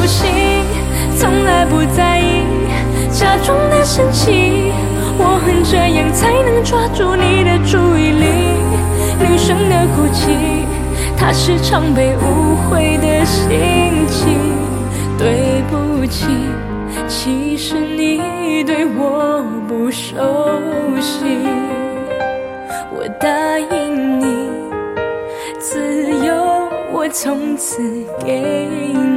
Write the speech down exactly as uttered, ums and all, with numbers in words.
心，从来不在意，假装的生气。我恨这样才能抓住你的注意力。女生的哭泣，它是常被误会的心情。对不起，其实你对我不熟悉。我答应你，自由我从此给你。